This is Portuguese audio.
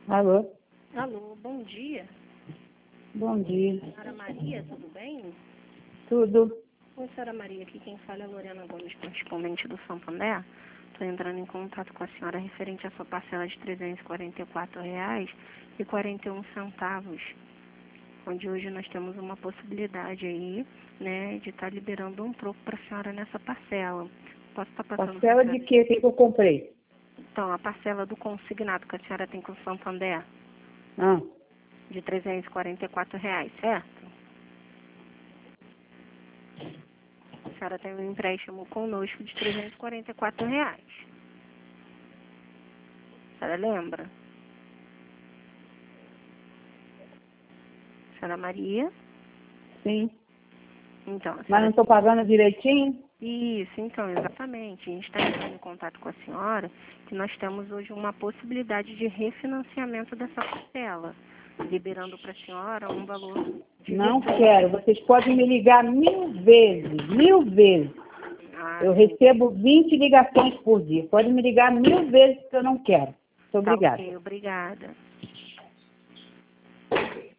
Alô? Alô, bom dia. Bom dia. Senhora Maria, tudo bem? Tudo? Oi, senhora Maria, aqui quem fala é Lorena Gomes, correspondente do Santander. Estou entrando em contato com a senhora referente à sua parcela de R$ 344,41, onde hoje nós temos uma possibilidade aí, né, de estar liberando um troco para a senhora nessa parcela. Posso estar passando... Parcela de quê? O que eu comprei? Então, a parcela do consignado que a senhora tem com o Santander, Ah, de R$ 344, certo? A senhora tem um empréstimo conosco de R$ 344. A senhora lembra? Senhora Maria? sim. Então, a Mas senhora... não estou pagando direitinho? Isso, então, exatamente. A gente está entrando em contato com a senhora que nós temos hoje uma possibilidade de refinanciamento dessa parcela, liberando para a senhora um valor de Não retorno. quero. Vocês podem me ligar 1000 vezes. 1000 vezes. Ah, Eu sim. recebo 20 ligações por dia. Pode me ligar 1000 vezes que eu não quero. Muito Tá obrigada. ok, obrigada.